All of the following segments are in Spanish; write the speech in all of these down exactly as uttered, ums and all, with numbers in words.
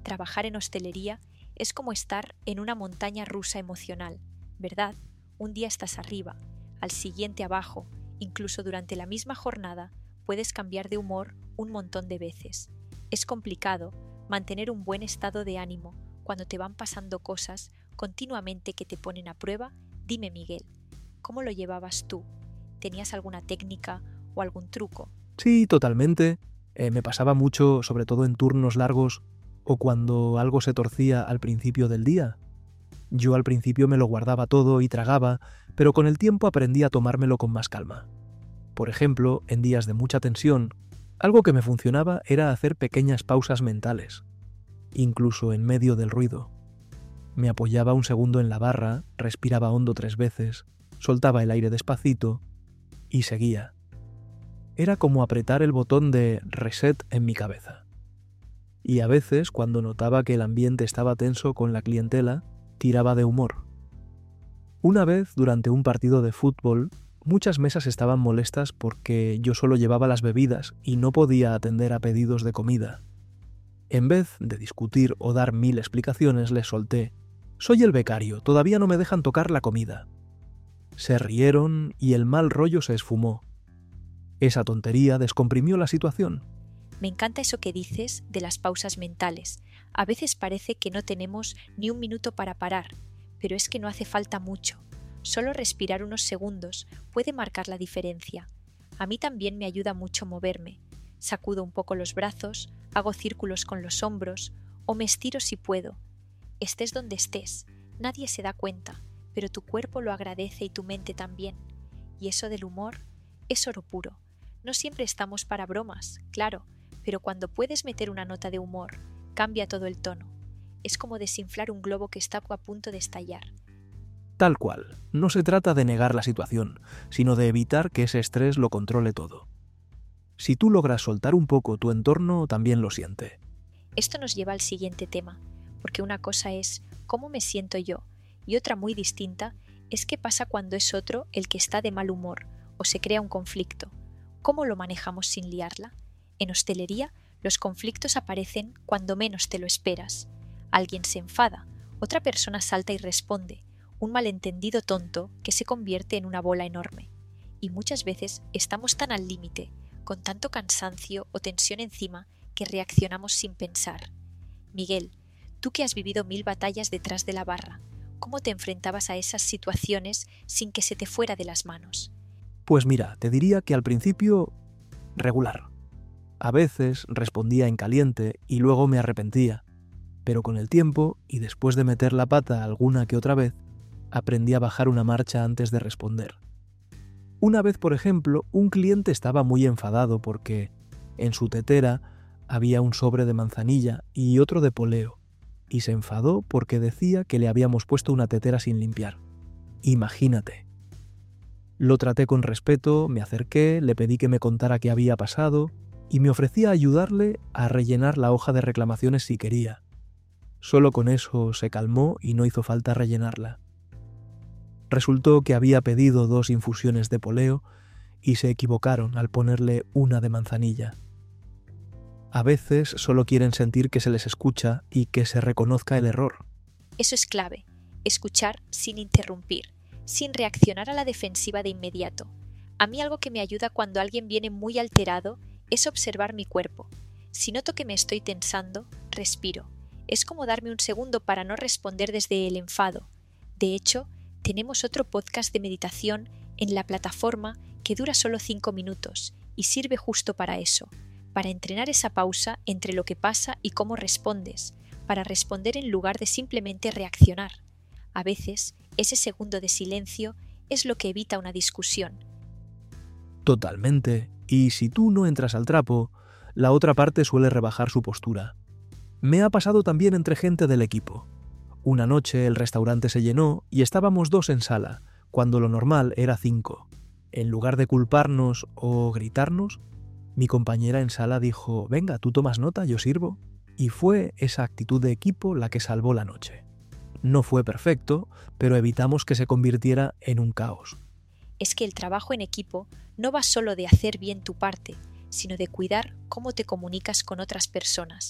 Trabajar en hostelería es como estar en una montaña rusa emocional, ¿verdad? Un día estás arriba, al siguiente abajo, incluso durante la misma jornada puedes cambiar de humor un montón de veces. Es complicado mantener un buen estado de ánimo cuando te van pasando cosas continuamente que te ponen a prueba. Dime, Miguel, ¿cómo lo llevabas tú? ¿Tenías alguna técnica o algún truco? Sí, totalmente. Eh, me pasaba mucho, sobre todo en turnos largos o cuando algo se torcía al principio del día. Yo al principio me lo guardaba todo y tragaba, pero con el tiempo aprendí a tomármelo con más calma. Por ejemplo, en días de mucha tensión, algo que me funcionaba era hacer pequeñas pausas mentales, incluso en medio del ruido. Me apoyaba un segundo en la barra, respiraba hondo tres veces, soltaba el aire despacito y seguía. Era como apretar el botón de reset en mi cabeza. Y a veces, cuando notaba que el ambiente estaba tenso con la clientela, tiraba de humor. Una vez, durante un partido de fútbol, muchas mesas estaban molestas porque yo solo llevaba las bebidas y no podía atender a pedidos de comida. En vez de discutir o dar mil explicaciones, les solté: «Soy el becario, todavía no me dejan tocar la comida». Se rieron y el mal rollo se esfumó. Esa tontería descomprimió la situación. Me encanta eso que dices de las pausas mentales. A veces parece que no tenemos ni un minuto para parar, pero es que no hace falta mucho. Solo respirar unos segundos puede marcar la diferencia. A mí también me ayuda mucho moverme. Sacudo un poco los brazos, hago círculos con los hombros o me estiro si puedo. Estés donde estés, nadie se da cuenta, pero tu cuerpo lo agradece y tu mente también. Y eso del humor es oro puro. No siempre estamos para bromas, claro, pero cuando puedes meter una nota de humor, cambia todo el tono. Es como desinflar un globo que está a punto de estallar. Tal cual. No se trata de negar la situación, sino de evitar que ese estrés lo controle todo. Si tú logras soltar un poco, tu entorno también lo siente. Esto nos lleva al siguiente tema, porque una cosa es cómo me siento yo, y otra muy distinta es qué pasa cuando es otro el que está de mal humor o se crea un conflicto. ¿Cómo lo manejamos sin liarla? En hostelería, los conflictos aparecen cuando menos te lo esperas. Alguien se enfada, otra persona salta y responde, un malentendido tonto que se convierte en una bola enorme. Y muchas veces estamos tan al límite, con tanto cansancio o tensión encima, que reaccionamos sin pensar. Miguel, tú que has vivido mil batallas detrás de la barra, ¿cómo te enfrentabas a esas situaciones sin que se te fuera de las manos? Pues mira, te diría que al principio, regular. A veces respondía en caliente y luego me arrepentía, pero con el tiempo, y después de meter la pata alguna que otra vez, aprendí a bajar una marcha antes de responder. Una vez, por ejemplo, un cliente estaba muy enfadado porque en su tetera había un sobre de manzanilla y otro de poleo, y se enfadó porque decía que le habíamos puesto una tetera sin limpiar. Imagínate. Lo traté con respeto, me acerqué, le pedí que me contara qué había pasado y me ofrecí a ayudarle a rellenar la hoja de reclamaciones si quería. Solo con eso se calmó y no hizo falta rellenarla. Resultó que había pedido dos infusiones de poleo y se equivocaron al ponerle una de manzanilla. A veces solo quieren sentir que se les escucha y que se reconozca el error. Eso es clave, escuchar sin interrumpir, sin reaccionar a la defensiva de inmediato. A mí algo que me ayuda cuando alguien viene muy alterado es observar mi cuerpo. Si noto que me estoy tensando, respiro. Es como darme un segundo para no responder desde el enfado. De hecho, tenemos otro podcast de meditación en la plataforma que dura solo cinco minutos y sirve justo para eso, para entrenar esa pausa entre lo que pasa y cómo respondes, para responder en lugar de simplemente reaccionar. A veces, ese segundo de silencio es lo que evita una discusión. Totalmente. Y si tú no entras al trapo, la otra parte suele rebajar su postura. Me ha pasado también entre gente del equipo. Una noche el restaurante se llenó y estábamos dos en sala, cuando lo normal era cinco. En lugar de culparnos o gritarnos, mi compañera en sala dijo: «Venga, tú tomas nota, yo sirvo». Y fue esa actitud de equipo la que salvó la noche. No fue perfecto, pero evitamos que se convirtiera en un caos. Es que el trabajo en equipo no va solo de hacer bien tu parte, sino de cuidar cómo te comunicas con otras personas.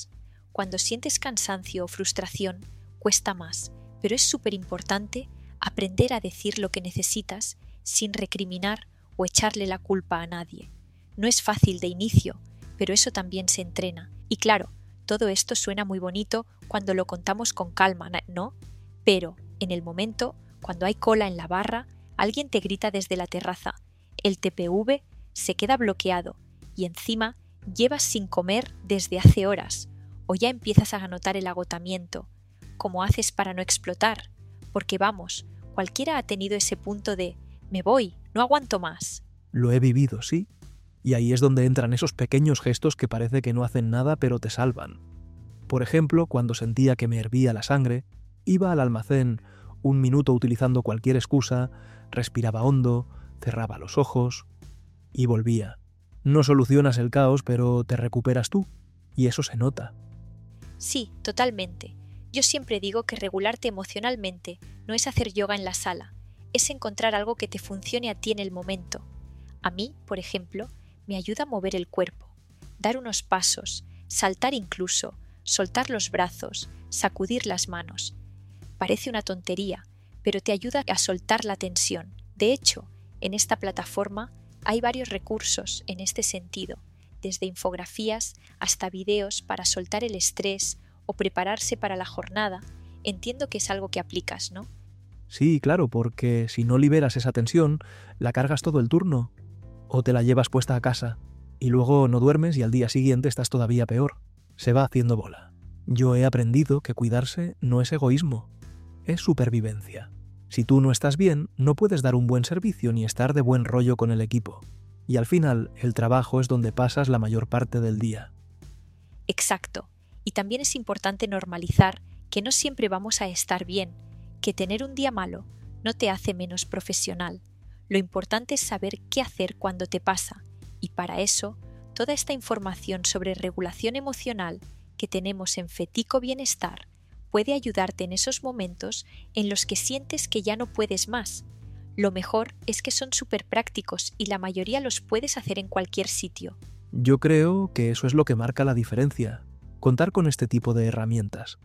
Cuando sientes cansancio o frustración, cuesta más, pero es súper importante aprender a decir lo que necesitas sin recriminar o echarle la culpa a nadie. No es fácil de inicio, pero eso también se entrena. Y claro, todo esto suena muy bonito cuando lo contamos con calma, ¿no? Pero, en el momento, cuando hay cola en la barra, alguien te grita desde la terraza, el T P V se queda bloqueado y encima llevas sin comer desde hace horas, o ya empiezas a notar el agotamiento. ¿Cómo haces para no explotar? Porque vamos, cualquiera ha tenido ese punto de «me voy, no aguanto más». Lo he vivido, sí. Y ahí es donde entran esos pequeños gestos que parece que no hacen nada pero te salvan. Por ejemplo, cuando sentía que me hervía la sangre, iba al almacén un minuto utilizando cualquier excusa, respiraba hondo, cerraba los ojos y volvía. No solucionas el caos, pero te recuperas tú, y eso se nota. Sí, totalmente. Yo siempre digo que regularte emocionalmente no es hacer yoga en la sala, es encontrar algo que te funcione a ti en el momento. A mí, por ejemplo, me ayuda a mover el cuerpo, dar unos pasos, saltar incluso, soltar los brazos, sacudir las manos. Parece una tontería, pero te ayuda a soltar la tensión. De hecho, en esta plataforma hay varios recursos en este sentido, desde infografías hasta videos para soltar el estrés o prepararse para la jornada. Entiendo que es algo que aplicas, ¿no? Sí, claro, porque si no liberas esa tensión, la cargas todo el turno. O te la llevas puesta a casa, y luego no duermes y al día siguiente estás todavía peor. Se va haciendo bola. Yo he aprendido que cuidarse no es egoísmo, es supervivencia. Si tú no estás bien, no puedes dar un buen servicio ni estar de buen rollo con el equipo. Y al final, el trabajo es donde pasas la mayor parte del día. Exacto. Y también es importante normalizar que no siempre vamos a estar bien, que tener un día malo no te hace menos profesional. Lo importante es saber qué hacer cuando te pasa, y para eso, toda esta información sobre regulación emocional que tenemos en Fetico Bienestar puede ayudarte en esos momentos en los que sientes que ya no puedes más. Lo mejor es que son súper prácticos y la mayoría los puedes hacer en cualquier sitio. Yo creo que eso es lo que marca la diferencia, contar con este tipo de herramientas.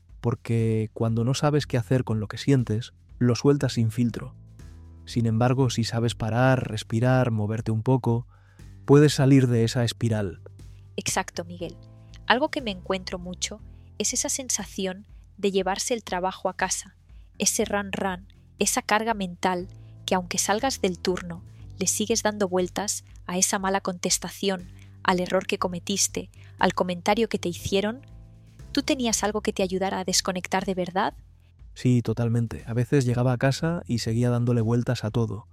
Porque cuando no sabes qué hacer con lo que sientes, lo sueltas sin filtro. Sin embargo, si sabes parar, respirar, moverte un poco, puedes salir de esa espiral. Exacto, Miguel. Algo que me encuentro mucho es esa sensación de llevarse el trabajo a casa, ese run-run, esa carga mental que aunque salgas del turno, le sigues dando vueltas a esa mala contestación, al error que cometiste, al comentario que te hicieron. ¿Tú tenías algo que te ayudara a desconectar de verdad? Sí, totalmente. A veces llegaba a casa y seguía dándole vueltas a todo.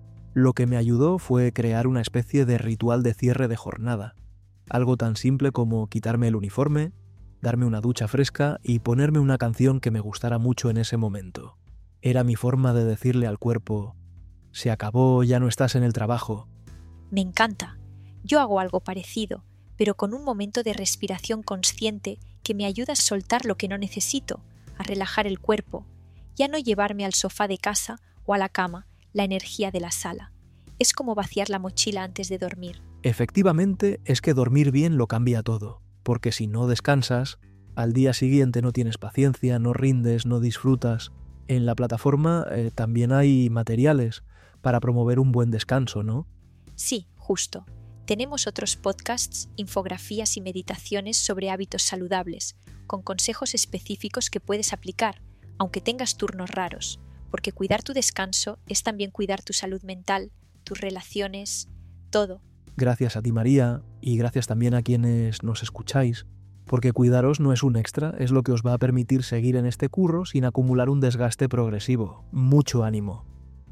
Lo que me ayudó fue crear una especie de ritual de cierre de jornada. Algo tan simple como quitarme el uniforme, darme una ducha fresca y ponerme una canción que me gustara mucho en ese momento. Era mi forma de decirle al cuerpo, se acabó, ya no estás en el trabajo. Me encanta. Yo hago algo parecido, pero con un momento de respiración consciente que me ayuda a soltar lo que no necesito, a relajar el cuerpo, y a no llevarme al sofá de casa o a la cama la energía de la sala. Es como vaciar la mochila antes de dormir. Efectivamente, es que dormir bien lo cambia todo, porque si no descansas, al día siguiente no tienes paciencia, no rindes, no disfrutas. En la plataforma eh, también hay materiales para promover un buen descanso, ¿no? Sí, justo. Tenemos otros podcasts, infografías y meditaciones sobre hábitos saludables, con consejos específicos que puedes aplicar, aunque tengas turnos raros, porque cuidar tu descanso es también cuidar tu salud mental, tus relaciones, todo. Gracias a ti, María, y gracias también a quienes nos escucháis, porque cuidaros no es un extra, es lo que os va a permitir seguir en este curro sin acumular un desgaste progresivo. Mucho ánimo.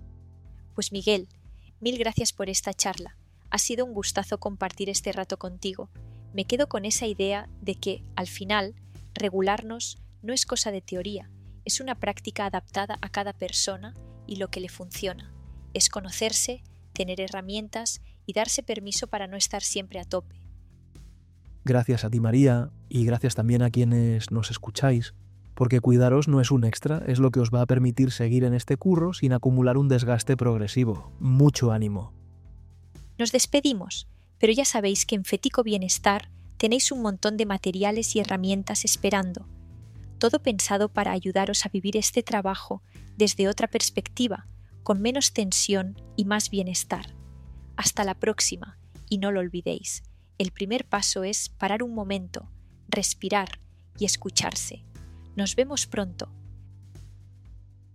Pues Miguel, mil gracias por esta charla. Ha sido un gustazo compartir este rato contigo. Me quedo con esa idea de que, al final, regularnos no es cosa de teoría, es una práctica adaptada a cada persona y lo que le funciona. Es conocerse, tener herramientas y darse permiso para no estar siempre a tope. Gracias a ti, María, y gracias también a quienes nos escucháis, porque cuidaros no es un extra, es lo que os va a permitir seguir en este curro sin acumular un desgaste progresivo. Mucho ánimo. Nos despedimos, pero ya sabéis que en Fetico Bienestar Tenéis un montón de materiales y herramientas esperando, todo pensado para ayudaros a vivir este trabajo desde otra perspectiva, con menos tensión y más bienestar. Hasta la próxima, y no lo olvidéis, el primer paso es parar un momento, respirar y escucharse. Nos vemos pronto.